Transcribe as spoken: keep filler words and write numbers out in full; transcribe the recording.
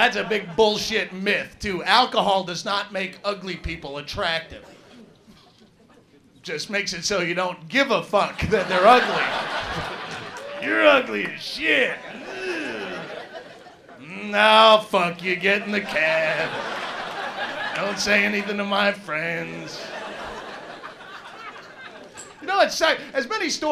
That's a big bullshit myth, too. Alcohol does not make ugly people attractive. Just makes it so you don't give a fuck that they're ugly. You're ugly as shit. No, fuck you, get in the cab. Don't say anything to my friends. You know, it's as many stories.